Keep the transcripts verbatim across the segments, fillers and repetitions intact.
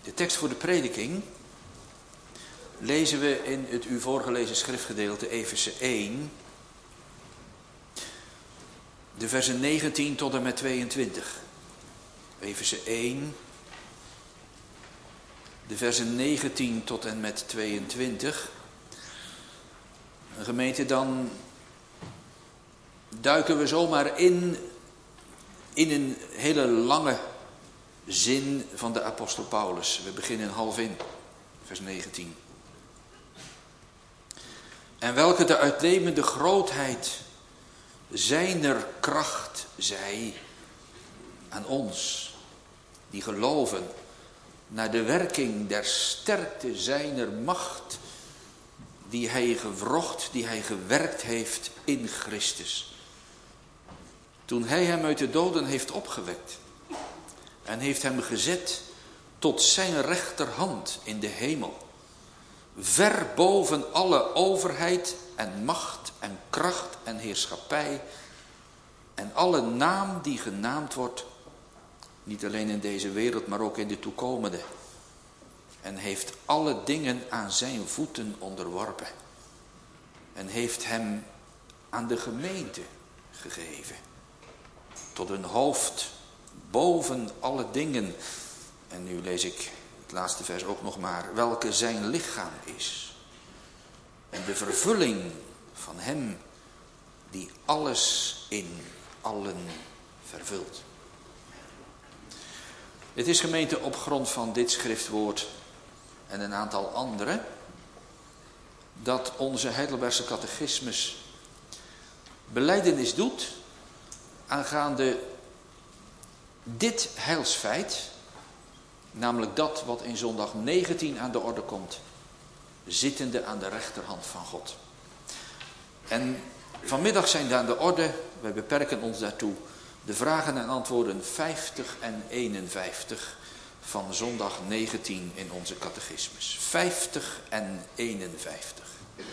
De tekst voor de prediking lezen we in het u voorgelezen schriftgedeelte Efeze één, de versen negentien tot en met tweeëntwintig. Efeze één, de versen negentien tot en met tweeëntwintig. Een gemeente, dan duiken we zomaar in, in een hele lange zin van de apostel Paulus. We beginnen half in, vers negentien. En welke de uitnemende grootheid zijner kracht zij aan ons, die geloven, naar de werking der sterkte zijner macht, die hij gewrocht, die hij gewerkt heeft in Christus. Toen hij hem uit de doden heeft opgewekt en heeft hem gezet tot zijn rechterhand in de hemel, ver boven alle overheid en macht en kracht en heerschappij en alle naam die genaamd wordt, niet alleen in deze wereld, maar ook in de toekomende. En heeft alle dingen aan zijn voeten onderworpen. En heeft hem aan de gemeente gegeven. Tot een hoofd boven alle dingen. En nu lees ik het laatste vers ook nog maar. Welke zijn lichaam is. En de vervulling van hem die alles in allen vervult. Het is, gemeente, op grond van dit schriftwoord en een aantal andere dat onze Heidelbergse catechismus belijdenis doet aangaande dit heilsfeit, namelijk dat wat in zondag negentien aan de orde komt, zittende aan de rechterhand van God. En vanmiddag zijn daar aan de orde, wij beperken ons daartoe, de vragen en antwoorden vijftig en eenenvijftig van zondag negentien in onze catechismus. vijftig en eenenvijftig.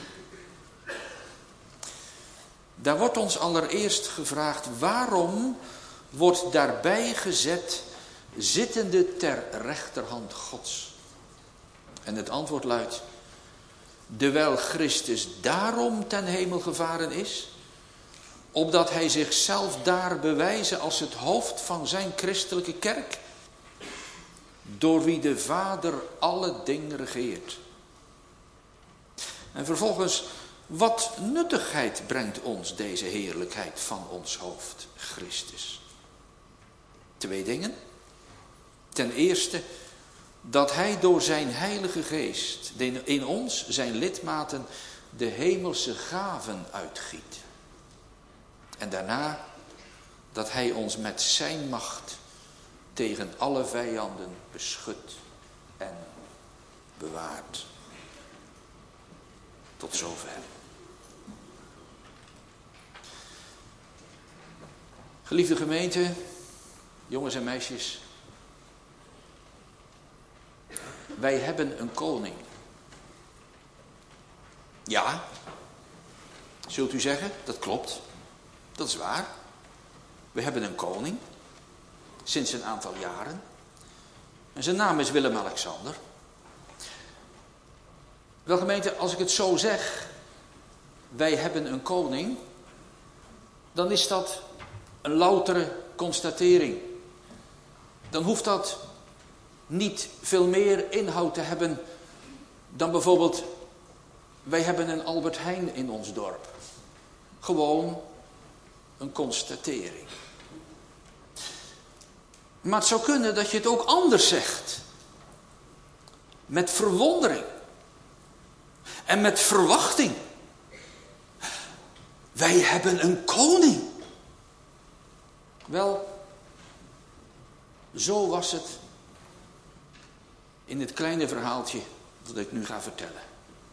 Daar wordt ons allereerst gevraagd, waarom wordt daarbij gezet zittende ter rechterhand Gods? En het antwoord luidt, dewijl Christus daarom ten hemel gevaren is, opdat hij zichzelf daar bewijzen als het hoofd van zijn christelijke kerk, door wie de Vader alle dingen regeert. En vervolgens, wat nuttigheid brengt ons deze heerlijkheid van ons hoofd, Christus? Twee dingen. Ten eerste, dat hij door zijn heilige geest in ons, zijn lidmaten, de hemelse gaven uitgiet. En daarna dat hij ons met zijn macht tegen alle vijanden beschut en bewaart. Tot zover. Geliefde gemeente, jongens en meisjes, wij hebben een koning. Ja, zult u zeggen, dat klopt. Dat is waar. We hebben een koning. Sinds een aantal jaren. En zijn naam is Willem-Alexander. Wel, gemeente, als ik het zo zeg, wij hebben een koning, dan is dat een loutere constatering. Dan hoeft dat niet veel meer inhoud te hebben dan bijvoorbeeld, wij hebben een Albert Heijn in ons dorp. Gewoon een constatering. Maar het zou kunnen dat je het ook anders zegt. Met verwondering. En met verwachting. Wij hebben een koning. Wel, zo was het in het kleine verhaaltje dat ik nu ga vertellen.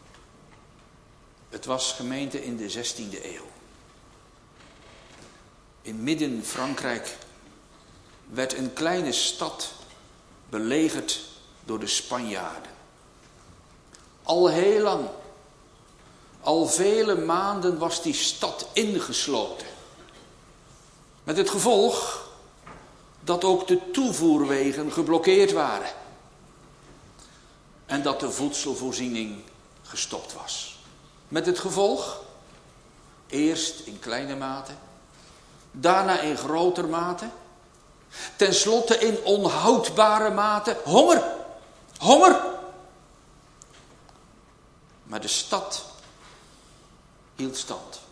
Het was, gemeente, in de zestiende eeuw. In midden Frankrijk werd een kleine stad belegerd door de Spanjaarden. Al heel lang, al vele maanden was die stad ingesloten. Met het gevolg dat ook de toevoerwegen geblokkeerd waren. en dat de voedselvoorziening gestopt was. Met het gevolg, eerst in kleine mate, daarna in groter mate, tenslotte in onhoudbare mate, honger, honger. Maar de stad hield stand.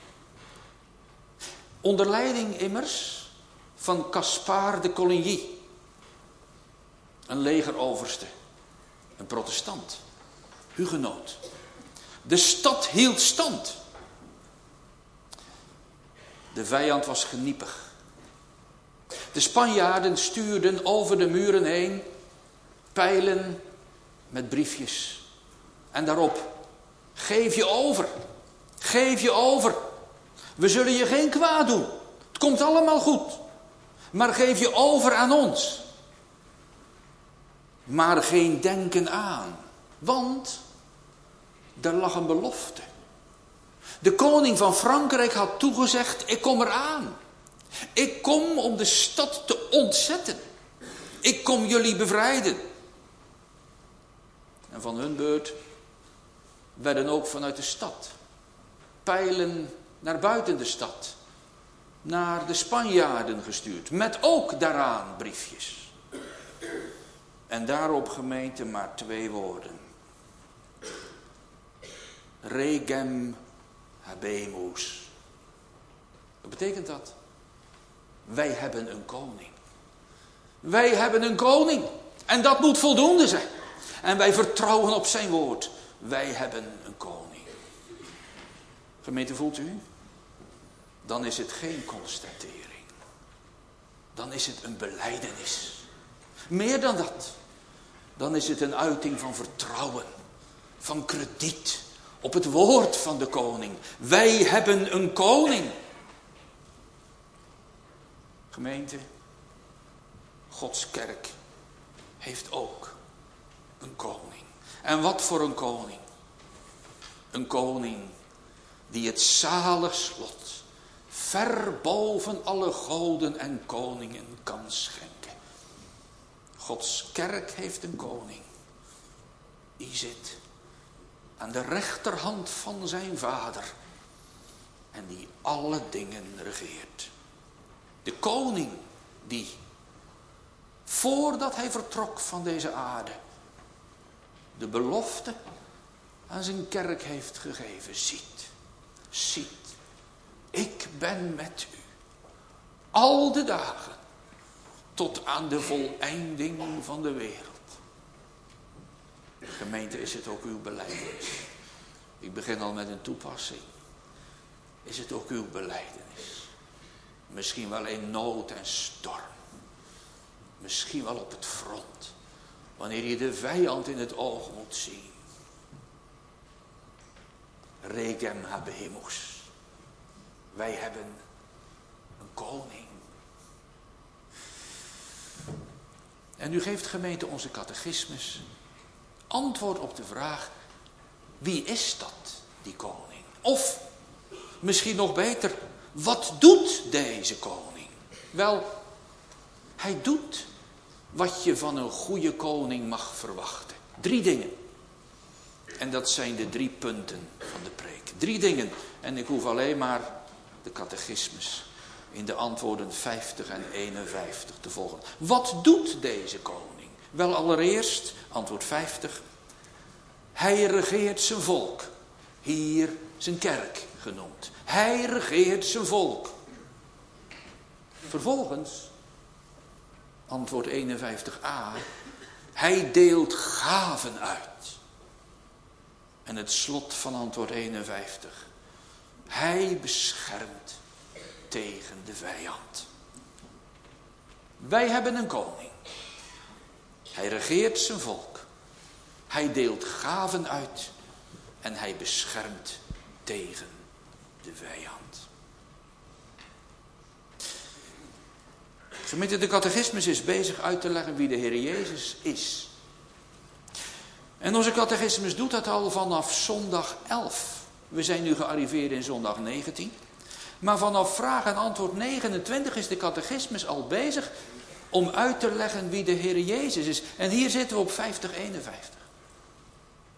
Onder leiding immers van Caspar de Coligny, een legeroverste, een protestant, hugenoot. De stad hield stand. De vijand was geniepig. De Spanjaarden stuurden over de muren heen pijlen met briefjes. En daarop, geef je over, geef je over. We zullen je geen kwaad doen. Het komt allemaal goed. Maar geef je over aan ons. Maar geen denken aan. Want er lag een belofte. De koning van Frankrijk had toegezegd, ik kom eraan. Ik kom om de stad te ontzetten. Ik kom jullie bevrijden. En van hun beurt werden ook vanuit de stad pijlen naar buiten de stad, naar de Spanjaarden gestuurd, met ook daaraan briefjes. En daarop, gemeente, maar twee woorden. Regem habemus. Wat betekent dat? Wij hebben een koning. Wij hebben een koning. En dat moet voldoende zijn. En wij vertrouwen op zijn woord. Wij hebben een koning. Gemeente, voelt u? Dan is het geen constatering. Dan is het een belijdenis. Meer dan dat. Dan is het een uiting van vertrouwen. Van krediet. Op het woord van de koning. Wij hebben een koning. Gemeente, Gods kerk heeft ook een koning. En wat voor een koning? Een koning die het zalig slot ver boven alle goden en koningen kan schenken. Gods kerk heeft een koning. Die zit aan de rechterhand van zijn vader. En die alle dingen regeert. De koning die, voordat hij vertrok van deze aarde, de belofte aan zijn kerk heeft gegeven. Ziet, ziet, ik ben met u. Al de dagen tot aan de voleinding van de wereld. Gemeente, is het ook uw belijdenis? Ik begin al met een toepassing. Is het ook uw belijdenis? Misschien wel in nood en storm. Misschien wel op het front. Wanneer je de vijand in het oog moet zien. Regem habemus. Wij hebben een koning. En nu geeft gemeente onze catechismus antwoord op de vraag: wie is dat, die koning? Of, misschien nog beter, wat doet deze koning? Wel, hij doet wat je van een goede koning mag verwachten. Drie dingen. En dat zijn de drie punten van de preek. Drie dingen. En ik hoef alleen maar de catechismus in de antwoorden vijftig en eenenvijftig te volgen. Wat doet deze koning? Wel, allereerst, antwoord vijftig. Hij regeert zijn volk. Hier zijn kerk genoemd. Hij regeert zijn volk. Vervolgens, antwoord eenenvijftig a. Hij deelt gaven uit. En het slot van antwoord eenenvijftig. Hij beschermt tegen de vijand. Wij hebben een koning. Hij regeert zijn volk. Hij deelt gaven uit. En hij beschermt tegen de vijand. Gemeente, de catechismus is bezig uit te leggen wie de Heer Jezus is. En onze catechismus doet dat al vanaf zondag elf. We zijn nu gearriveerd in zondag negentien. Maar vanaf vraag en antwoord negenentwintig is de catechismus al bezig om uit te leggen wie de Heer Jezus is. En hier zitten we op vijftig eenenvijftig.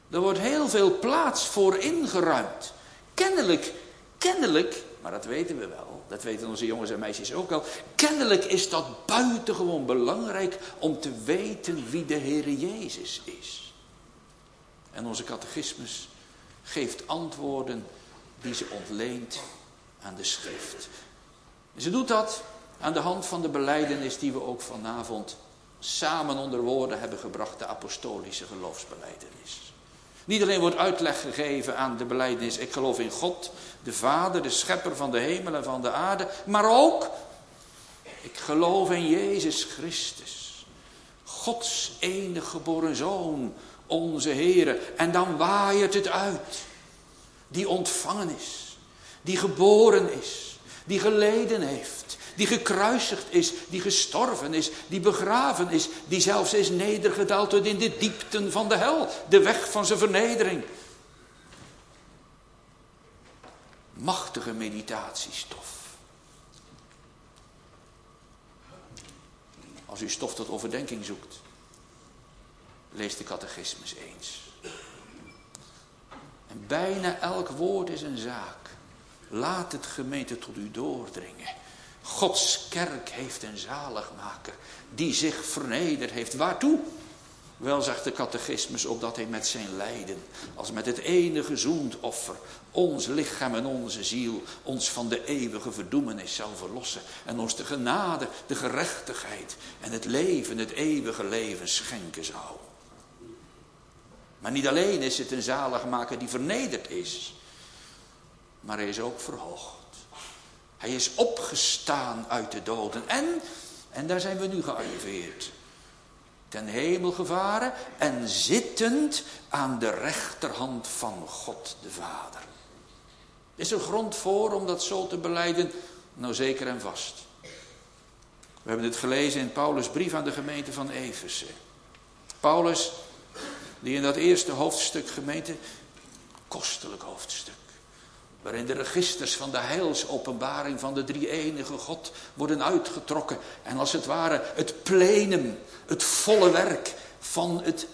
Er wordt heel veel plaats voor ingeruimd. Kennelijk, kennelijk, maar dat weten we wel. Dat weten onze jongens en meisjes ook wel. Kennelijk is dat buitengewoon belangrijk om te weten wie de Heere Jezus is. En onze catechismus geeft antwoorden die ze ontleent aan de schrift. Ze doet dat aan de hand van de belijdenis die we ook vanavond samen onder woorden hebben gebracht, de apostolische geloofsbelijdenis. Niet alleen wordt uitleg gegeven aan de belijdenis, ik geloof in God, de Vader, de schepper van de hemel en van de aarde, maar ook, ik geloof in Jezus Christus, Gods enige geboren Zoon, onze Heere. En dan waait het uit, die ontvangen is, die geboren is, die geleden heeft, die gekruisigd is, die gestorven is, die begraven is, die zelfs is nedergedaald tot in de diepten van de hel, de weg van zijn vernedering. Machtige meditatiestof. Als u stof tot overdenking zoekt, lees de catechismus eens. En bijna elk woord is een zaak. Laat het gemeente tot u doordringen. Gods kerk heeft een zaligmaker die zich vernederd heeft. Waartoe? Wel, zegt de catechismus, opdat hij met zijn lijden, als met het enige zoendoffer, ons lichaam en onze ziel, ons van de eeuwige verdoemenis zou verlossen. En ons de genade, de gerechtigheid en het leven, het eeuwige leven schenken zou. Maar niet alleen is het een zaligmaker die vernederd is, maar hij is ook verhoogd. Hij is opgestaan uit de doden. En, en daar zijn we nu gearriveerd. Ten hemel gevaren en zittend aan de rechterhand van God de Vader. Is er grond voor om dat zo te belijden? Nou, zeker en vast. We hebben het gelezen in Paulus' brief aan de gemeente van Efeze. Paulus, die in dat eerste hoofdstuk, gemeente, kostelijk hoofdstuk, waarin de registers van de heilsopenbaring van de drie-enige God worden uitgetrokken. En als het ware het plenum, het volle werk van het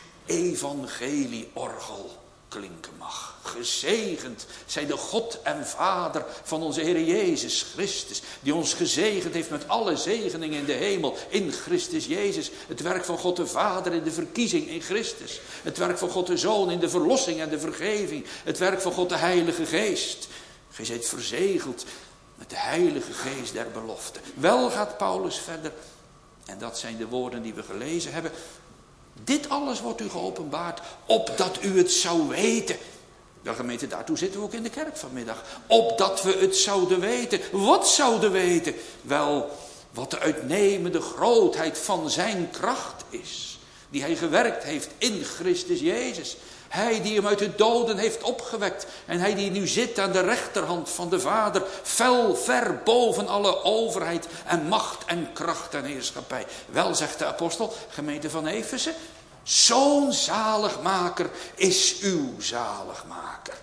evangelieorgel klinken mag. Gezegend zij de God en Vader van onze Heer Jezus Christus, die ons gezegend heeft met alle zegeningen in de hemel, in Christus Jezus. Het werk van God de Vader in de verkiezing in Christus. Het werk van God de Zoon in de verlossing en de vergeving. Het werk van God de Heilige Geest. Gij zijt verzegeld met de Heilige Geest der belofte. Wel gaat Paulus verder, en dat zijn de woorden die we gelezen hebben. Dit alles wordt u geopenbaard, opdat u het zou weten. Wel, gemeente, daartoe zitten we ook in de kerk vanmiddag. Opdat we het zouden weten. Wat zouden weten? Wel, wat de uitnemende grootheid van zijn kracht is. Die hij gewerkt heeft in Christus Jezus. Hij die hem uit de doden heeft opgewekt. En hij die nu zit aan de rechterhand van de Vader. Fel ver boven alle overheid en macht en kracht en heerschappij. Wel, zegt de apostel, gemeente van Efeze, zo'n zaligmaker is uw zaligmaker.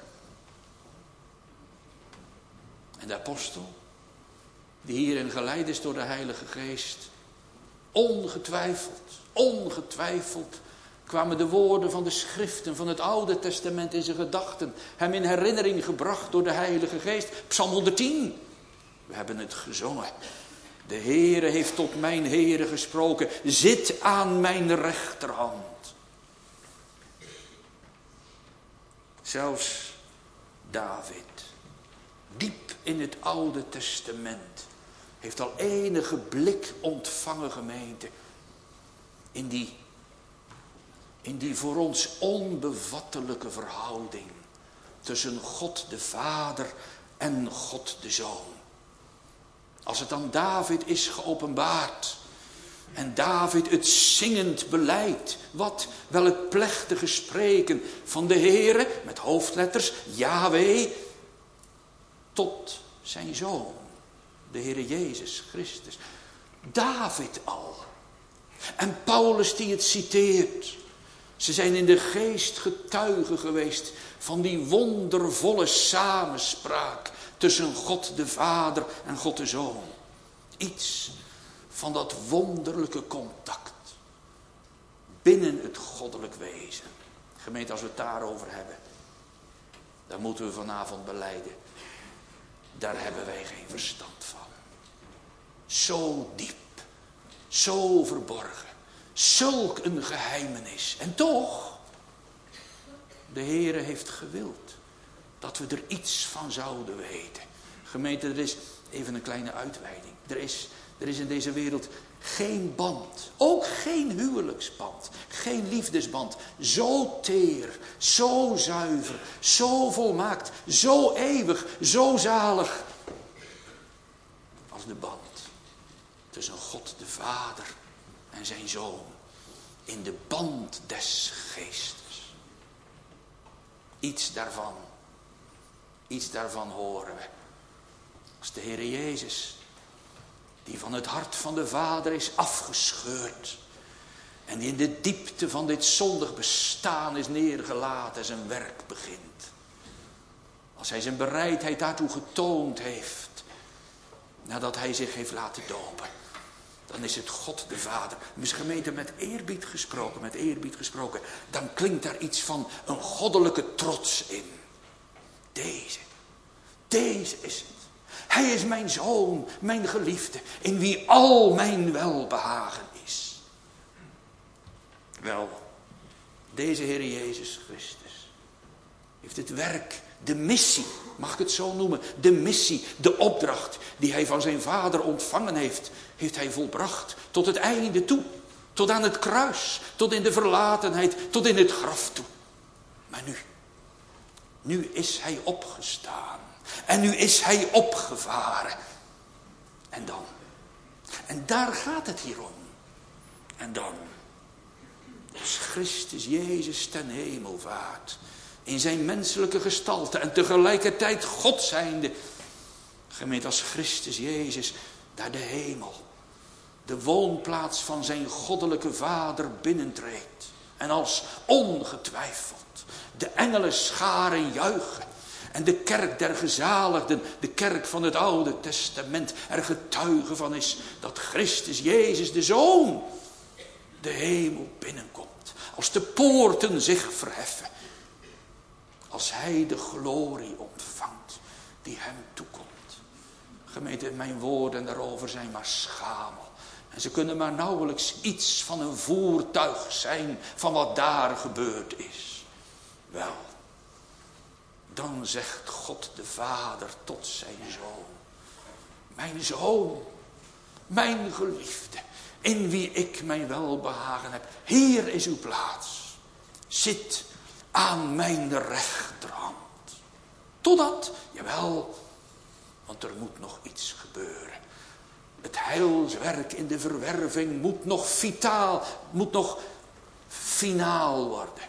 En de apostel, die hierin geleid is door de Heilige Geest, ongetwijfeld, ongetwijfeld kwamen de woorden van de schriften van het Oude Testament in zijn gedachten, hem in herinnering gebracht door de Heilige Geest. Psalm honderdtien, we hebben het gezongen. De Heere heeft tot mijn Heere gesproken, zit aan mijn rechterhand. Zelfs David, diep in het Oude Testament, heeft al enige blik ontvangen, gemeente, in die, in die voor ons onbevattelijke verhouding tussen God de Vader en God de Zoon. Als het aan David is geopenbaard en David het zingend belijdt, wat? Wel het plechtige spreken van de Heere, met hoofdletters, Yahweh, tot zijn Zoon, de Heere Jezus Christus. David al. En Paulus die het citeert. Ze zijn in de geest getuigen geweest van die wondervolle samenspraak tussen God de Vader en God de Zoon. Iets van dat wonderlijke contact binnen het goddelijk wezen. Gemeente, als we het daarover hebben, dan moeten we vanavond belijden. Daar hebben wij geen verstand van. Zo diep, zo verborgen, zulk een geheimenis. En toch, de Heere heeft gewild dat we er iets van zouden weten. Gemeente, er is even een kleine uitweiding. Er is, er is in deze wereld geen band, ook geen huwelijksband, geen liefdesband, zo teer, zo zuiver, zo volmaakt, zo eeuwig, zo zalig als de band tussen God de Vader en zijn Zoon in de band des Geestes. Iets daarvan, iets daarvan horen we als de Heere Jezus, die van het hart van de Vader is afgescheurd en die in de diepte van dit zondig bestaan is neergelaten, zijn werk begint. Als hij zijn bereidheid daartoe getoond heeft, nadat hij zich heeft laten dopen, dan is het God de Vader. Dus gemeente, met eerbied gesproken, met eerbied gesproken, dan klinkt daar iets van een goddelijke trots in. Deze, deze is het. Hij is mijn zoon, mijn geliefde, in wie al mijn welbehagen is. Wel, deze Heer Jezus Christus heeft het werk, de missie, mag ik het zo noemen, de missie, de opdracht die hij van zijn Vader ontvangen heeft, heeft hij volbracht tot het einde toe, tot aan het kruis, tot in de verlatenheid, tot in het graf toe. Maar nu, nu is hij opgestaan. En nu is hij opgevaren. En dan? En daar gaat het hier om. En dan? Als Christus Jezus ten hemel vaart, in zijn menselijke gestalte en tegelijkertijd God zijnde. Gemeente, als Christus Jezus daar de hemel, de woonplaats van zijn goddelijke Vader binnentreedt. En als ongetwijfeld de engelen scharen juichen. En de kerk der gezaligden, de kerk van het Oude Testament, er getuige van is dat Christus Jezus de Zoon de hemel binnenkomt. Als de poorten zich verheffen. Als hij de glorie ontvangt die hem toekomt. Gemeente, mijn woorden daarover zijn maar schamel. En ze kunnen maar nauwelijks iets van een voertuig zijn van wat daar gebeurd is. Wel. Dan zegt God de Vader tot zijn Zoon. Mijn Zoon, mijn geliefde, in wie ik mijn welbehagen heb. Hier is uw plaats. Zit aan mijn rechterhand. Totdat, jawel, want er moet nog iets gebeuren. Het heilswerk in de verwerving moet nog vitaal, moet nog finaal worden.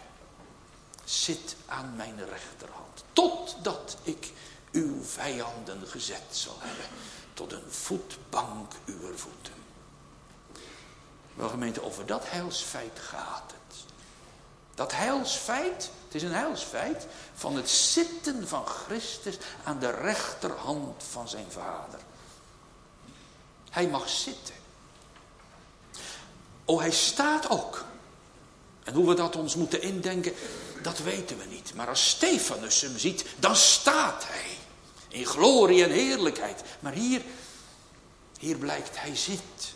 Zit aan mijn rechterhand. Totdat ik uw vijanden gezet zal hebben. Tot een voetbank uwer voeten. Wel gemeente, over dat heilsfeit gaat het. Dat heilsfeit, het is een heilsfeit van het zitten van Christus aan de rechterhand van zijn Vader. Hij mag zitten. O, hij staat ook. En hoe we dat ons moeten indenken, dat weten we niet. Maar als Stefanus hem ziet, dan staat hij. In glorie en heerlijkheid. Maar hier, hier blijkt hij zit.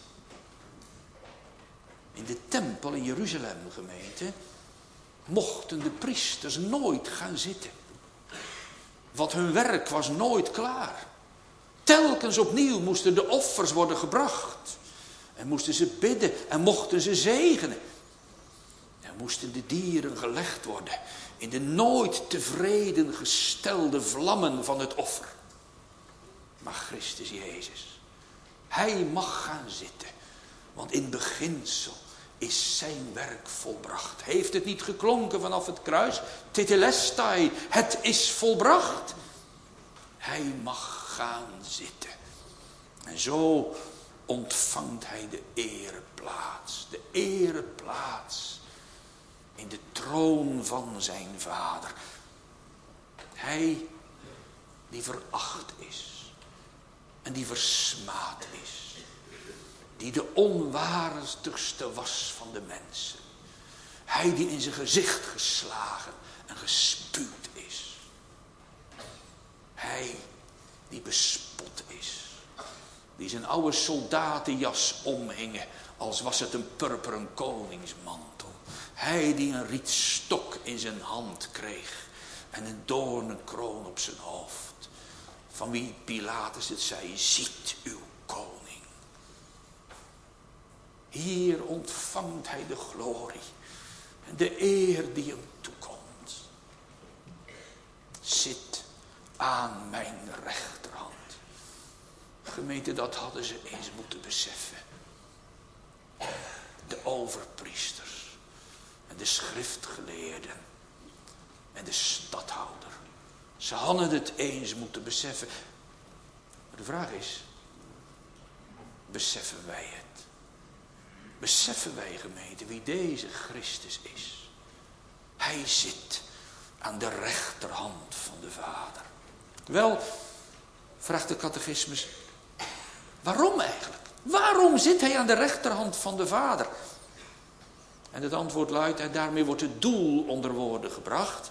In de tempel in Jeruzalem, gemeente, mochten de priesters nooit gaan zitten. Want hun werk was nooit klaar. Telkens opnieuw moesten de offers worden gebracht. En moesten ze bidden en mochten ze zegenen. En moesten de dieren gelegd worden in de nooit tevreden gestelde vlammen van het offer. Maar Christus Jezus, hij mag gaan zitten. Want in beginsel is zijn werk volbracht. Heeft het niet geklonken vanaf het kruis? Tetelestai, het is volbracht. Hij mag gaan zitten. En zo ontvangt hij de ereplaats. De ereplaats in de troon van zijn Vader. Hij die veracht is. En die versmaad is. Die de onwaardigste was van de mensen. Hij die in zijn gezicht geslagen en gespuwd is. Hij die bespot is. Die zijn oude soldatenjas omhingen als was het een purperen koningsmantel. Hij die een rietstok in zijn hand kreeg en een doornenkroon op zijn hoofd. Van wie Pilatus het zei, ziet uw koning. Hier ontvangt hij de glorie en de eer die hem toekomt. Zit aan mijn rechterhand. Gemeente, dat hadden ze eens moeten beseffen. De overpriesters en de schriftgeleerden en de stadhouder. Ze hadden het eens moeten beseffen. Maar de vraag is, beseffen wij het? Beseffen wij, gemeente, wie deze Christus is? Hij zit aan de rechterhand van de Vader. Wel, vraagt de catechismus, waarom eigenlijk? Waarom zit hij aan de rechterhand van de Vader? En het antwoord luidt, en daarmee wordt het doel onder woorden gebracht.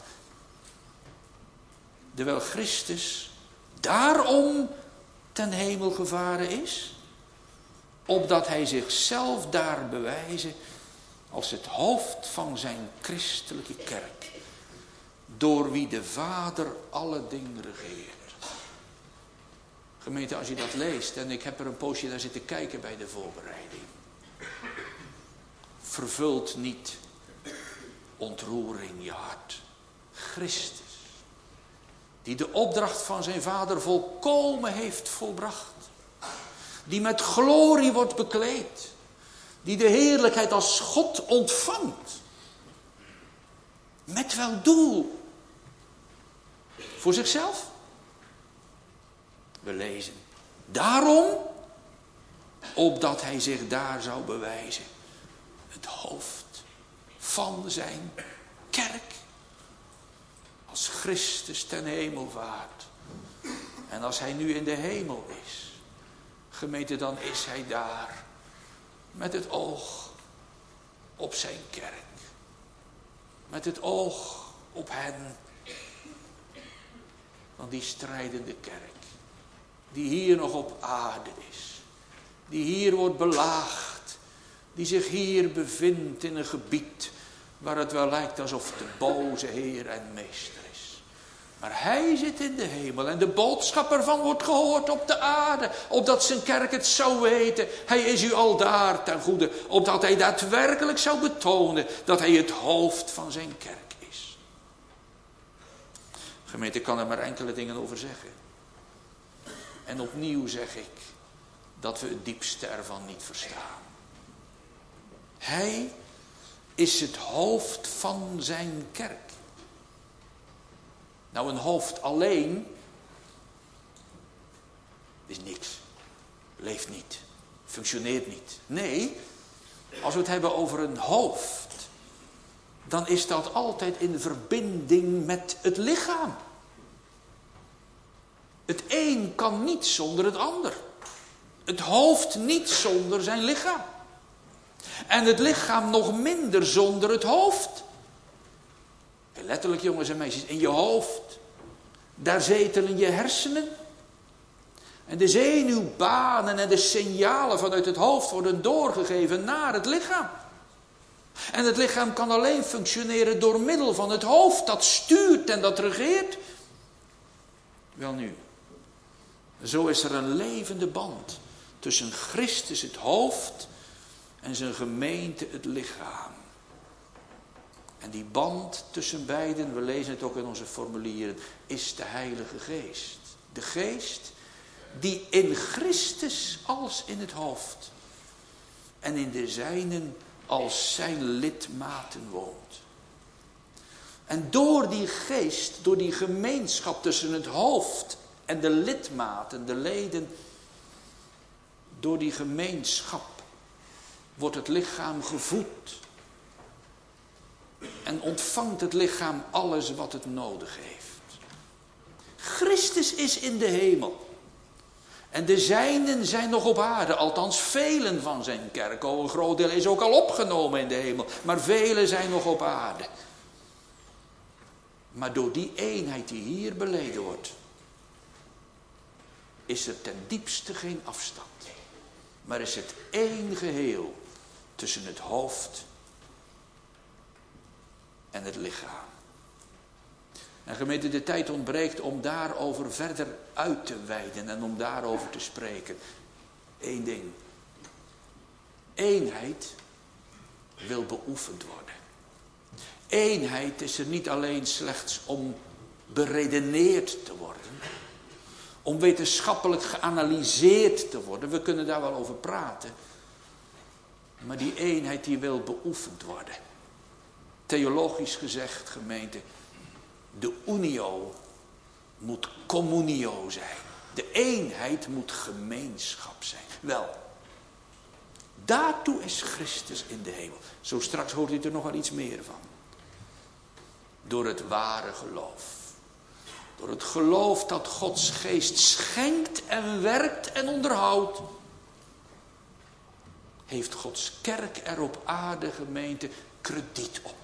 Terwijl Christus daarom ten hemel gevaren is, opdat hij zichzelf daar bewijze als het hoofd van zijn christelijke kerk, door wie de Vader alle dingen regeert. Gemeente, als je dat leest, en ik heb er een poosje naar zitten kijken bij de voorbereiding, vervult niet ontroering je hart. Christus, die de opdracht van zijn Vader volkomen heeft volbracht, die met glorie wordt bekleed, die de heerlijkheid als God ontvangt, met welk doel? Voor zichzelf? We lezen, daarom, opdat hij zich daar zou bewijzen, het hoofd van zijn kerk, als Christus ten hemel vaart. En als hij nu in de hemel is, gemeente, dan is hij daar met het oog op zijn kerk. Met het oog op hen. Want die strijdende kerk, die hier nog op aarde is, die hier wordt belaagd, die zich hier bevindt in een gebied waar het wel lijkt alsof de boze Heer en Meester is. Maar hij zit in de hemel en de boodschap ervan wordt gehoord op de aarde, opdat zijn kerk het zou weten. Hij is u al daar ten goede, opdat hij daadwerkelijk zou betonen dat hij het hoofd van zijn kerk is. Gemeente, ik kan er maar enkele dingen over zeggen. En opnieuw zeg ik dat we het diepste ervan niet verstaan. Hij is het hoofd van zijn kerk. Nou, een hoofd alleen is niks. Leeft niet. Functioneert niet. Nee, als we het hebben over een hoofd, dan is dat altijd in verbinding met het lichaam. Het een kan niet zonder het ander. Het hoofd niet zonder zijn lichaam. En het lichaam nog minder zonder het hoofd. Letterlijk, jongens en meisjes, in je hoofd, daar zetelen je hersenen. En de zenuwbanen en de signalen vanuit het hoofd worden doorgegeven naar het lichaam. En het lichaam kan alleen functioneren door middel van het hoofd, dat stuurt en dat regeert. Welnu, zo is er een levende band tussen Christus het hoofd en zijn gemeente het lichaam. En die band tussen beiden, we lezen het ook in onze formulieren, is de Heilige Geest. De Geest die in Christus als in het hoofd en in de zijnen als zijn lidmaten woont. En door die geest, door die gemeenschap tussen het hoofd en de lidmaten, de leden, door die gemeenschap wordt het lichaam gevoed. En ontvangt het lichaam alles wat het nodig heeft. Christus is in de hemel. En de zijnen zijn nog op aarde, althans velen van zijn kerk. Oh, een groot deel is ook al opgenomen in de hemel, maar velen zijn nog op aarde. Maar door die eenheid die hier beleden wordt, is er ten diepste geen afstand. Maar is het één geheel tussen het hoofd en het lichaam. En gemeente, de tijd ontbreekt om daarover verder uit te wijden en om daarover te spreken. Eén ding. Eenheid wil beoefend worden. Eenheid is er niet alleen slechts om beredeneerd te worden. Om wetenschappelijk geanalyseerd te worden. We kunnen daar wel over praten. Maar die eenheid die wil beoefend worden. Theologisch gezegd, gemeente, de unio moet communio zijn. De eenheid moet gemeenschap zijn. Wel, daartoe is Christus in de hemel. Zo straks hoort u er nog wel iets meer van. Door het ware geloof. Door het geloof dat Gods geest schenkt en werkt en onderhoudt. Heeft Gods kerk er op aarde, gemeente, krediet op.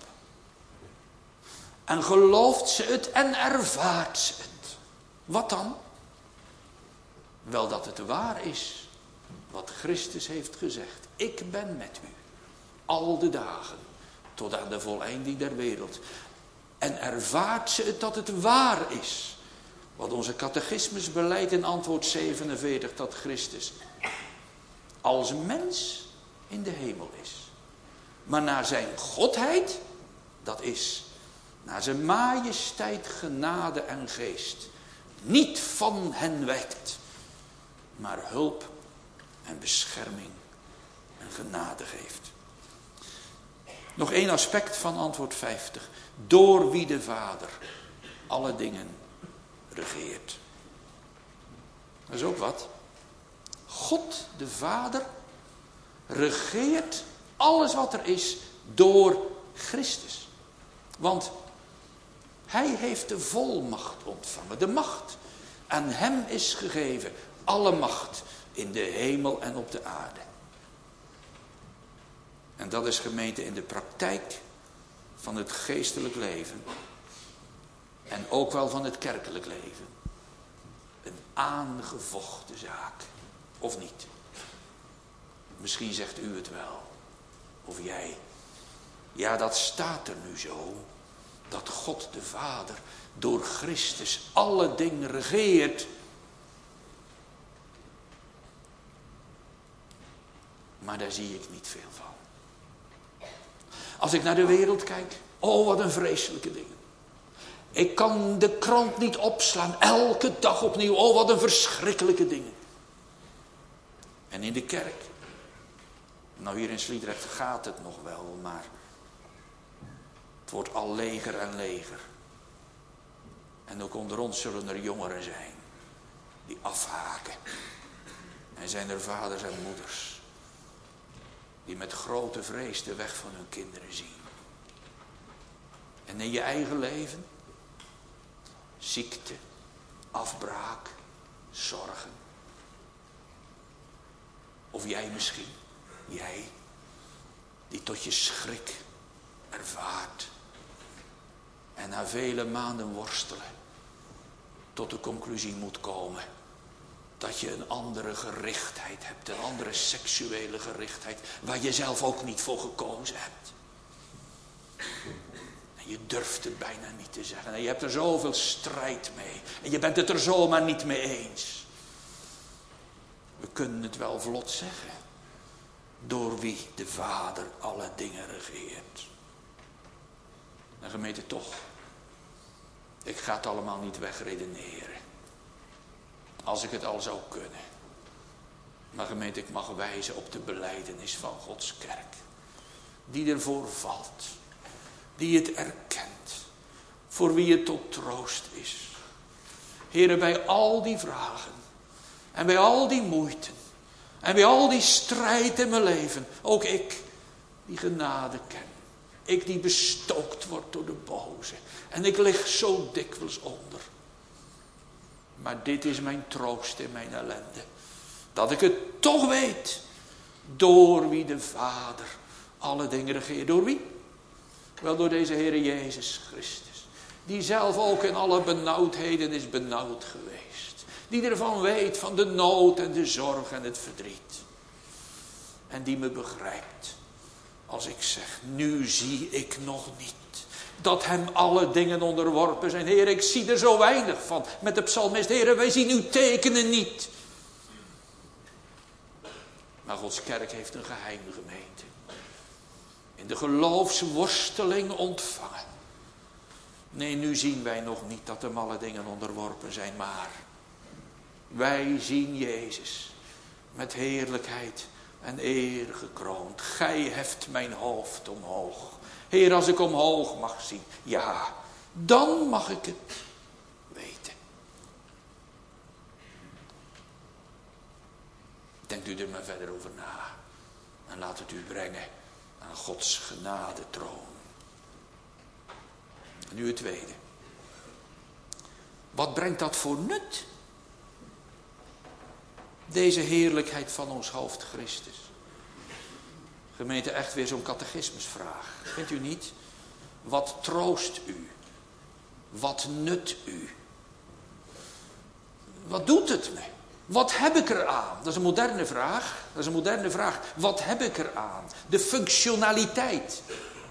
En gelooft ze het en ervaart ze het. Wat dan? Wel dat het waar is wat Christus heeft gezegd. Ik ben met u al de dagen tot aan de voleinding der wereld. En ervaart ze het dat het waar is. Wat onze catechismus beleidt in antwoord zevenenveertig, dat Christus als mens in de hemel is. Maar naar zijn godheid, dat is naar zijn majesteit, genade en geest, niet van hen wijkt, maar hulp en bescherming en genade geeft. Nog één aspect van antwoord vijftig. Door wie de Vader alle dingen regeert. Dat is ook wat. God de Vader regeert alles wat er is door Christus. Want hij heeft de volmacht ontvangen. De macht. Aan hem is gegeven alle macht in de hemel en op de aarde. En dat is, gemeente, in de praktijk van het geestelijk leven. En ook wel van het kerkelijk leven. Een aangevochten zaak. Of niet? Misschien zegt u het wel. Of jij. Ja, dat staat er nu zo. Dat God de Vader door Christus alle dingen regeert. Maar daar zie ik niet veel van. Als ik naar de wereld kijk. Oh, wat een vreselijke dingen. Ik kan de krant niet opslaan. Elke dag opnieuw. Oh, wat een verschrikkelijke dingen. En in de kerk. Nou, hier in Sliedrecht gaat het nog wel, maar het wordt al leger en leger. En ook onder ons zullen er jongeren zijn die afhaken. En zijn er vaders en moeders die met grote vrees de weg van hun kinderen zien. En in je eigen leven, ziekte, afbraak, zorgen. Of jij misschien, jij, die tot je schrik ervaart. En na vele maanden worstelen, tot de conclusie moet komen dat je een andere gerichtheid hebt, een andere seksuele gerichtheid, waar je zelf ook niet voor gekozen hebt. En je durft het bijna niet te zeggen. En je hebt er zoveel strijd mee. En je bent het er zomaar niet mee eens. We kunnen het wel vlot zeggen. Door wie de Vader alle dingen regeert. En gemeente, toch. Ik ga het allemaal niet wegredeneren. Als ik het al zou kunnen. Maar gemeente, ik mag wijzen op de belijdenis van Gods kerk. Die ervoor valt. Die het erkent. Voor wie het tot troost is. Heere, bij al die vragen. En bij al die moeite. En bij al die strijd in mijn leven. Ook ik die genade ken. Ik die bestookt word door de boze. En ik lig zo dikwijls onder. Maar dit is mijn troost in mijn ellende. Dat ik het toch weet. Door wie de Vader alle dingen regeert. Door wie? Wel door deze Heere Jezus Christus. Die zelf ook in alle benauwdheden is benauwd geweest. Die ervan weet van de nood en de zorg en het verdriet. En die me begrijpt. Als ik zeg, nu zie ik nog niet dat hem alle dingen onderworpen zijn. Heer, ik zie er zo weinig van. Met de psalmist, Heer, wij zien uw tekenen niet. Maar Gods kerk heeft een geheime gemeente. In de geloofsworsteling ontvangen. Nee, nu zien wij nog niet dat hem alle dingen onderworpen zijn. Maar wij zien Jezus met heerlijkheid en eer gekroond. Gij heft mijn hoofd omhoog. Heer, als ik omhoog mag zien, ja, dan mag ik het weten. Denkt u er maar verder over na. En laat het u brengen aan Gods genadetroon. En nu het tweede. Wat brengt dat voor nut? Deze heerlijkheid van ons hoofd Christus. Gemeente, echt weer zo'n catechismusvraag. Vindt u niet? Wat troost u? Wat nut u? Wat doet het me? Wat heb ik eraan? Dat is een moderne vraag. Dat is een moderne vraag. Wat heb ik eraan? De functionaliteit.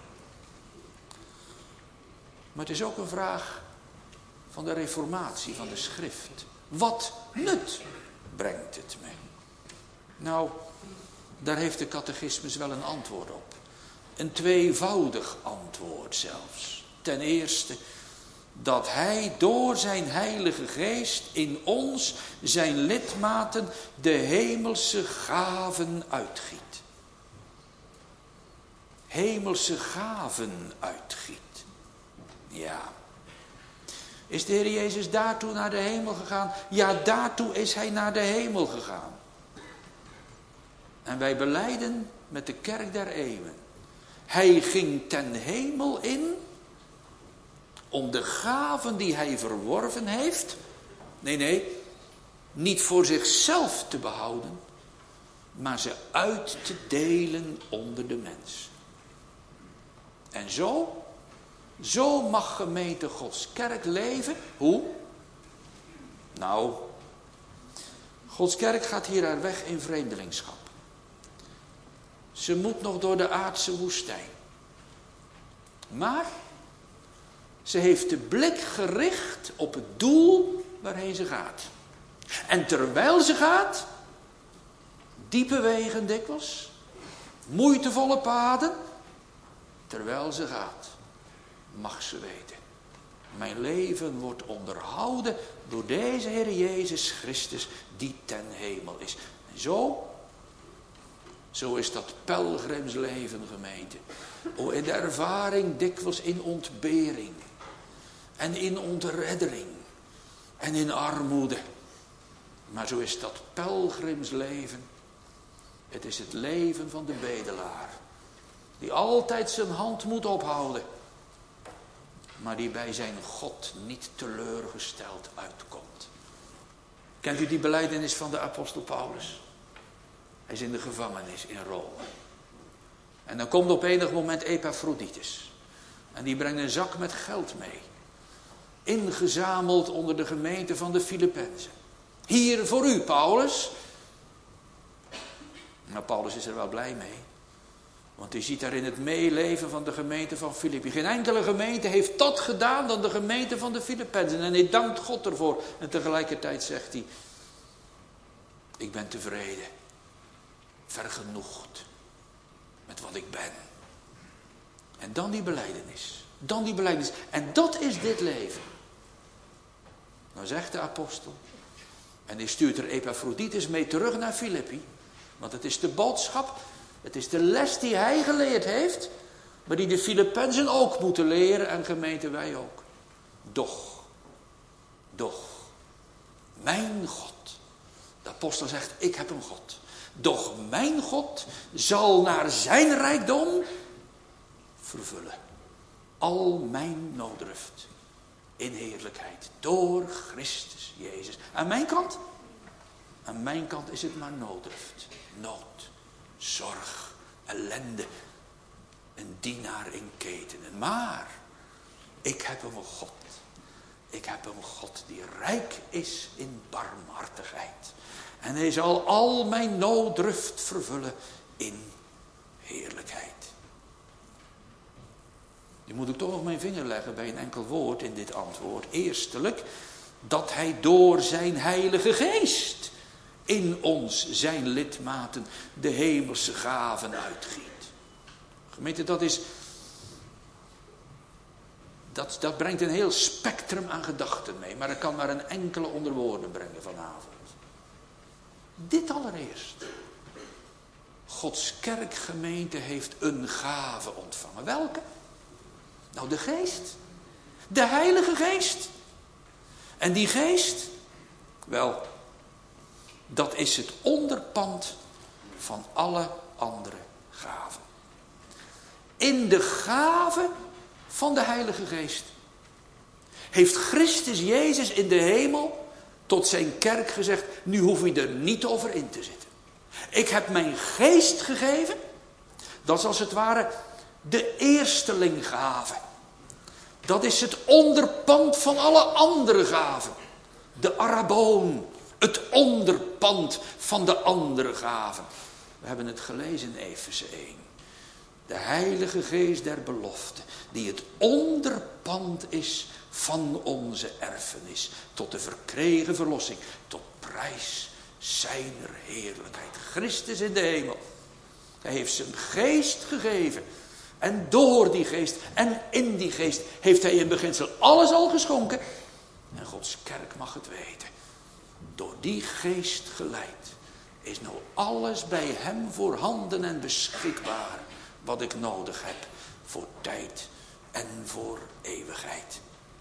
Maar het is ook een vraag van de reformatie, van de schrift. Wat nut brengt het me? Nou, daar heeft de catechismus wel een antwoord op. Een tweevoudig antwoord zelfs. Ten eerste, dat hij door zijn heilige geest in ons, zijn lidmaten, de hemelse gaven uitgiet. Hemelse gaven uitgiet. Ja. Is de Heer Jezus daartoe naar de hemel gegaan? Ja, daartoe is hij naar de hemel gegaan. En wij belijden met de kerk der eeuwen. Hij ging ten hemel in om de gaven die hij verworven heeft, nee, nee, niet voor zichzelf te behouden, maar ze uit te delen onder de mens. En zo, zo mag gemeente Gods kerk leven. Hoe? Nou, Gods kerk gaat hier haar weg in vreemdelingschap. Ze moet nog door de aardse woestijn. Maar ze heeft de blik gericht op het doel waarheen ze gaat. En terwijl ze gaat, diepe wegen dikwijls, moeitevolle paden, terwijl ze gaat, mag ze weten. Mijn leven wordt onderhouden door deze Heer Jezus Christus die ten hemel is. En zo, zo is dat pelgrimsleven, gemeente. O, in de ervaring dikwijls in ontbering. En in ontreddering. En in armoede. Maar zo is dat pelgrimsleven. Het is het leven van de bedelaar. Die altijd zijn hand moet ophouden. Maar die bij zijn God niet teleurgesteld uitkomt. Kent u die belijdenis van de apostel Paulus? Hij is in de gevangenis in Rome. En dan komt op enig moment Epaphroditus. En die brengt een zak met geld mee. Ingezameld onder de gemeente van de Filippenzen. Hier voor u, Paulus. Nou, Paulus is er wel blij mee. Want hij ziet daar in het meeleven van de gemeente van Filippi. Geen enkele gemeente heeft dat gedaan dan de gemeente van de Filippenzen. En hij dankt God ervoor. En tegelijkertijd zegt hij: ik ben tevreden. Vergenoegd. Met wat ik ben. En dan die belijdenis. Dan die belijdenis. En dat is dit leven. Nou zegt de apostel. En die stuurt er Epaphroditus mee terug naar Filippi. Want het is de boodschap. Het is de les die hij geleerd heeft. Maar die de Filippenzen ook moeten leren. En gemeente wij ook. Doch. Doch. Mijn God. De apostel zegt: ik heb een God. Doch mijn God zal naar zijn rijkdom vervullen al mijn nooddruft in heerlijkheid door Christus Jezus. Aan mijn kant? Aan mijn kant is het maar nooddruft, nood, zorg, ellende, een dienaar in ketenen. Maar ik heb een God. Ik heb een God die rijk is in barmhartigheid. En hij zal al mijn nooddruft vervullen in heerlijkheid. Nu moet ik toch nog mijn vinger leggen bij een enkel woord in dit antwoord. Eerstelijk, dat hij door zijn heilige geest in ons, zijn lidmaten, de hemelse gaven uitgiet. Gemeente, dat is... Dat, dat brengt een heel spectrum aan gedachten mee. Maar ik kan maar een enkele onder woorden brengen vanavond. Dit allereerst. Gods kerkgemeente heeft een gave ontvangen. Welke? Nou, de geest. De Heilige Geest. En die geest, wel, dat is het onderpand van alle andere gaven. In de gave van de Heilige Geest heeft Christus Jezus in de hemel tot zijn kerk gezegd: nu hoef je er niet over in te zitten. Ik heb mijn geest gegeven. Dat is als het ware de eerstelinggave. Dat is het onderpand van alle andere gaven. De araboon. Het onderpand van de andere gaven. We hebben het gelezen in Efeze één. De Heilige Geest der belofte. Die het onderpand is van onze erfenis. Tot de verkregen verlossing. Tot prijs zijner heerlijkheid. Christus in de hemel. Hij heeft zijn geest gegeven. En door die geest en in die geest heeft hij in beginsel alles al geschonken. En Gods kerk mag het weten. Door die geest geleid is nou alles bij hem voorhanden en beschikbaar. Wat ik nodig heb voor tijd en voor eeuwigheid.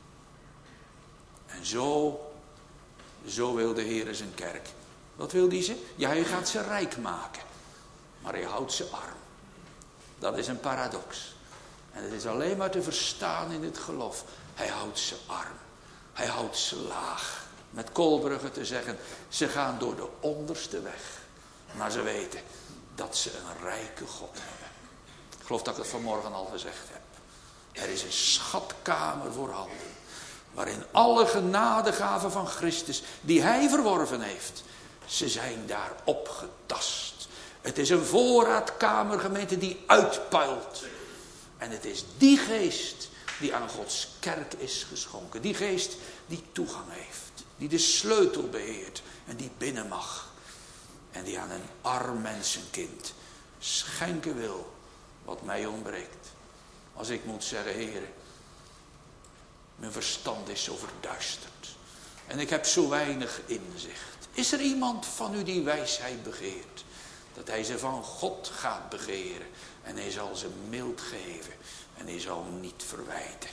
En zo, zo wil de Heer zijn kerk. Wat wil die ze? Ja, hij gaat ze rijk maken. Maar hij houdt ze arm. Dat is een paradox. En het is alleen maar te verstaan in het geloof. Hij houdt ze arm. Hij houdt ze laag. Met Kolbrugge te zeggen, ze gaan door de onderste weg. Maar ze weten dat ze een rijke God hebben. Ik geloof dat ik het vanmorgen al gezegd heb. Er is een schatkamer voorhanden. Waarin alle genadegaven van Christus, die hij verworven heeft, ze zijn daar opgetast. Het is een voorraadkamer, gemeente, die uitpuilt. En het is die geest die aan Gods kerk is geschonken. Die geest die toegang heeft. Die de sleutel beheert. En die binnen mag. En die aan een arm mensenkind schenken wil wat mij ontbreekt. Als ik moet zeggen, Heer, mijn verstand is zo verduisterd. En ik heb zo weinig inzicht. Is er iemand van u die wijsheid begeert? Dat hij ze van God gaat begeren. En hij zal ze mild geven. En hij zal niet verwijten.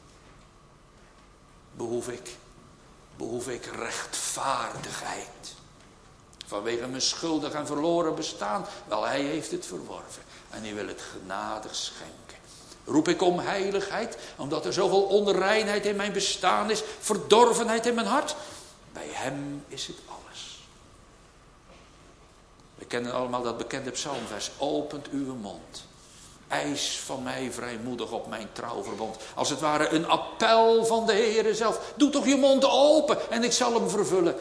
Behoef ik, behoef ik rechtvaardigheid. Vanwege mijn schuldig en verloren bestaan. Wel, hij heeft het verworven. En hij wil het genadig schenken. Roep ik om heiligheid. Omdat er zoveel onreinheid in mijn bestaan is. Verdorvenheid in mijn hart. Bij hem is het alles. We kennen allemaal dat bekende psalmvers. Opent uw mond. Eis van mij vrijmoedig op mijn trouwverbond. Als het ware een appel van de Heere zelf. Doe toch je mond open en ik zal hem vervullen.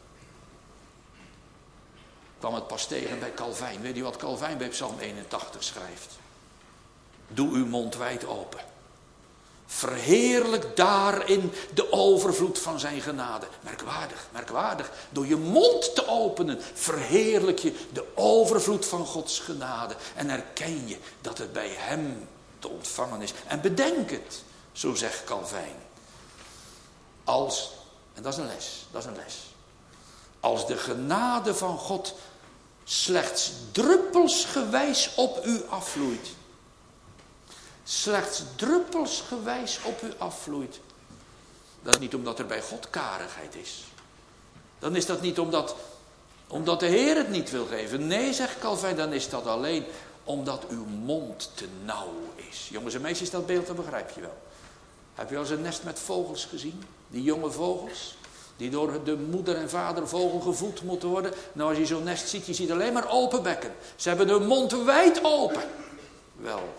Ik kwam het pas tegen bij Calvijn. Weet u wat Calvijn bij Psalm eenentachtig schrijft? Doe uw mond wijd open. Verheerlijk daarin de overvloed van zijn genade. Merkwaardig, merkwaardig. Door je mond te openen verheerlijk je de overvloed van Gods genade. En erken je dat het bij hem te ontvangen is. En bedenk het, zo zegt Calvijn. Als, en dat is een les, dat is een les. Als de genade van God slechts druppelsgewijs op u afvloeit. Slechts druppelsgewijs op u afvloeit. Dat is niet omdat er bij God karigheid is. Dan is dat niet omdat, omdat de Heer het niet wil geven. Nee, zegt Calvijn, dan is dat alleen omdat uw mond te nauw is. Jongens en meisjes, dat beeld, dat begrijp je wel. Heb je al eens een nest met vogels gezien? Die jonge vogels. Die door de moeder en vader vogel gevoed moeten worden. Nou, als je zo'n nest ziet, je ziet alleen maar open bekken. Ze hebben hun mond wijd open. Wel,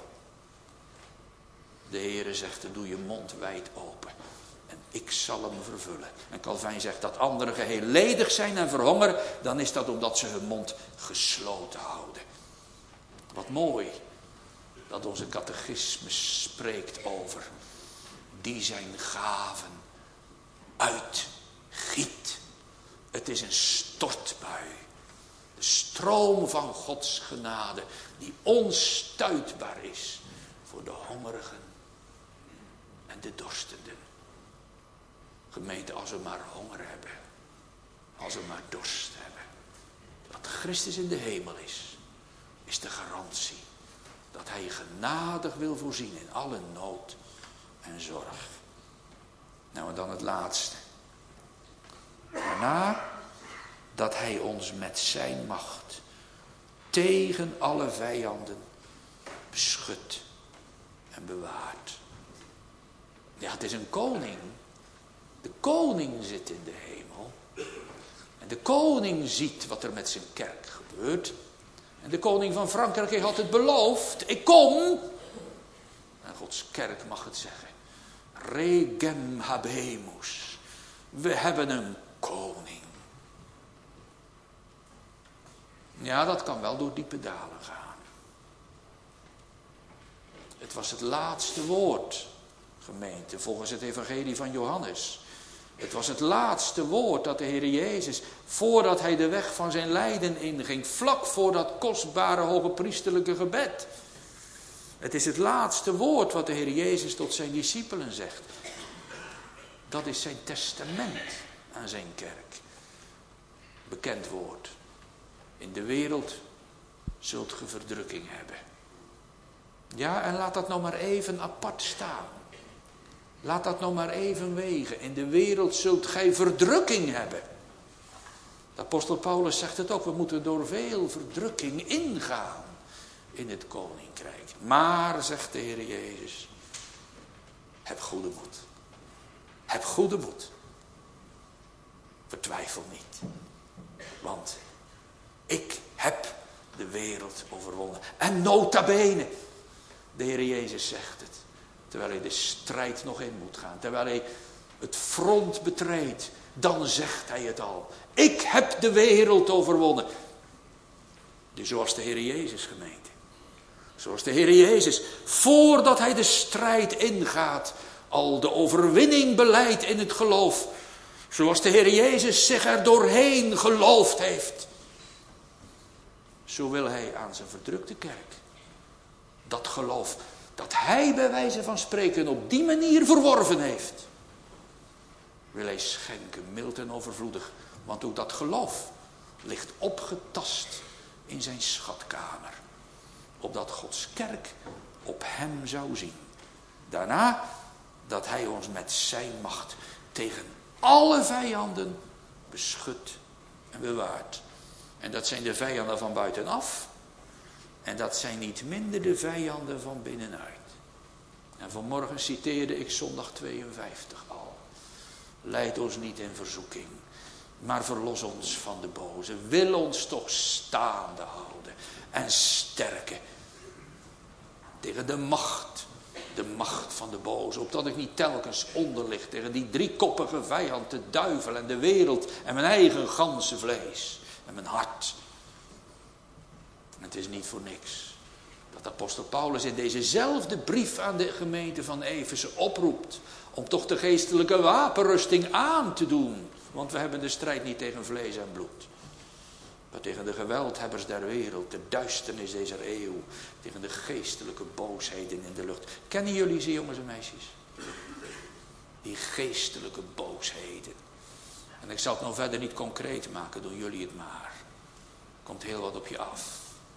de Heere zegt, dan doe je mond wijd open. En ik zal hem vervullen. En Calvijn zegt dat anderen geheel ledig zijn en verhongeren. Dan is dat omdat ze hun mond gesloten houden. Wat mooi dat onze catechismus spreekt over. Die zijn gaven uitgiet. Het is een stortbui. De stroom van Gods genade die onstuitbaar is voor de hongerigen en de dorstenden. Gemeente, als we maar honger hebben, als we maar dorst hebben, dat Christus in de hemel is, is de garantie dat hij genadig wil voorzien in alle nood en zorg. Nou, en dan het laatste. Daarna dat hij ons met zijn macht tegen alle vijanden beschut en bewaart. Ja, het is een koning. De koning zit in de hemel. En de koning ziet wat er met zijn kerk gebeurt. En de koning van Frankrijk had het beloofd. Ik kom. En Gods kerk mag het zeggen. Regem habemus. We hebben een koning. Ja, dat kan wel door diepe dalen gaan. Het was het laatste woord, gemeente, volgens het evangelie van Johannes. Het was het laatste woord dat de Heer Jezus, voordat hij de weg van zijn lijden inging, vlak voor dat kostbare hoge priesterlijke gebed. Het is het laatste woord wat de Heer Jezus tot zijn discipelen zegt. Dat is zijn testament aan zijn kerk. Bekend woord. In de wereld zult ge verdrukking hebben. Ja, en laat dat nou maar even apart staan. Laat dat nou maar even wegen. In de wereld zult gij verdrukking hebben. De apostel Paulus zegt het ook. We moeten door veel verdrukking ingaan in het koninkrijk. Maar, zegt de Heer Jezus, heb goede moed. Heb goede moed. Vertwijfel niet. Want ik heb de wereld overwonnen. En nota bene, de Heer Jezus zegt het. Terwijl hij de strijd nog in moet gaan. Terwijl hij het front betreedt. Dan zegt hij het al. Ik heb de wereld overwonnen. Dus zoals de Heer Jezus, gemeente. Zoals de Heer Jezus, voordat hij de strijd ingaat, al de overwinning beleidt in het geloof. Zoals de Heer Jezus zich er doorheen geloofd heeft. Zo wil hij aan zijn verdrukte kerk dat geloof dat hij bij wijze van spreken op die manier verworven heeft, wil hij schenken, mild en overvloedig. Want ook dat geloof ligt opgetast in zijn schatkamer. Opdat Gods kerk op hem zou zien. Daarna dat hij ons met zijn macht tegen alle vijanden beschut en bewaart. En dat zijn de vijanden van buitenaf. En dat zijn niet minder de vijanden van binnenuit. En vanmorgen citeerde ik zondag tweeënvijftig al. Leid ons niet in verzoeking, maar verlos ons van de boze. Wil ons toch staande houden en sterken tegen de macht, de macht van de boze. Opdat ik niet telkens onderlig tegen die driekoppige vijand, de duivel en de wereld en mijn eigen ganse vlees en mijn hart. En het is niet voor niks dat apostel Paulus in dezezelfde brief aan de gemeente van Efeze oproept om toch de geestelijke wapenrusting aan te doen. Want we hebben de strijd niet tegen vlees en bloed, maar tegen de geweldhebbers der wereld, de duisternis deze eeuw, tegen de geestelijke boosheden in de lucht. Kennen jullie ze, jongens en meisjes? Die geestelijke boosheden. En ik zal het nou verder niet concreet maken, doen jullie het maar. Er komt heel wat op je af.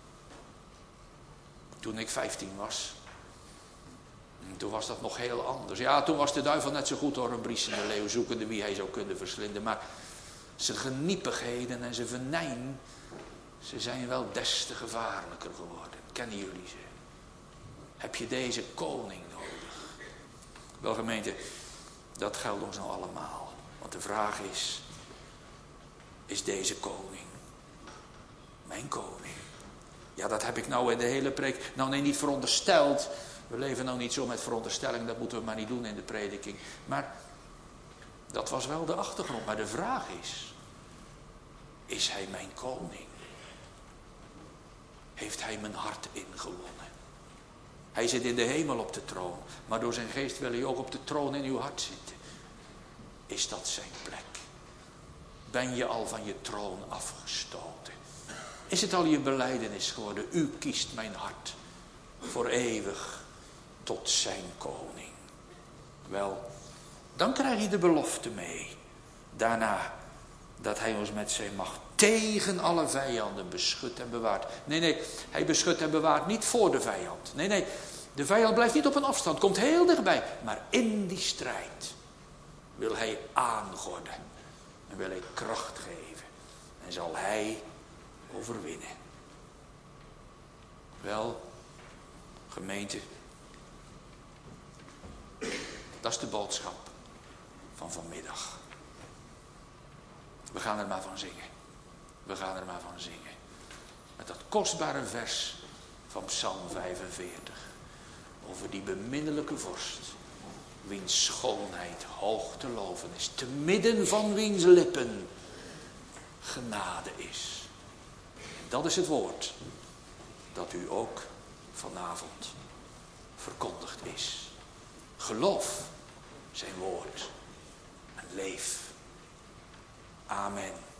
Toen ik vijftien was, toen was dat nog heel anders. Ja, toen was de duivel net zo goed door een briesende leeuw zoekende wie hij zou kunnen verslinden. Maar zijn geniepigheden en zijn venijn, ze zijn wel des te gevaarlijker geworden. Kennen jullie ze? Heb je deze koning nodig? Wel gemeente, dat geldt ons nou allemaal. Want de vraag is, is deze koning mijn koning? Ja, dat heb ik nou in de hele preek, nou nee, niet verondersteld. We leven nou niet zo met veronderstelling, dat moeten we maar niet doen in de prediking. Maar dat was wel de achtergrond. Maar de vraag is, is hij mijn koning? Heeft hij mijn hart ingewonnen? Hij zit in de hemel op de troon, maar door zijn geest wil hij ook op de troon in uw hart zitten. Is dat zijn plek? Ben je al van je troon afgestoten? Is het al je belijdenis geworden? U kiest mijn hart voor eeuwig tot zijn koning. Wel, dan krijg je de belofte mee. Daarna dat hij ons met zijn macht tegen alle vijanden beschut en bewaart. Nee, nee, hij beschut en bewaart niet voor de vijand. Nee, nee, de vijand blijft niet op een afstand, komt heel dichtbij. Maar in die strijd wil hij aangorden en wil hij kracht geven. En zal hij overwinnen. Wel, gemeente, dat is de boodschap van vanmiddag. We gaan er maar van zingen. We gaan er maar van zingen. Met dat kostbare vers van Psalm vijfenveertig. Over die beminnelijke vorst. Wiens schoonheid hoog te loven is. Te midden van wiens lippen genade is. Dat is het woord dat u ook vanavond verkondigd is. Geloof zijn woord en leef. Amen.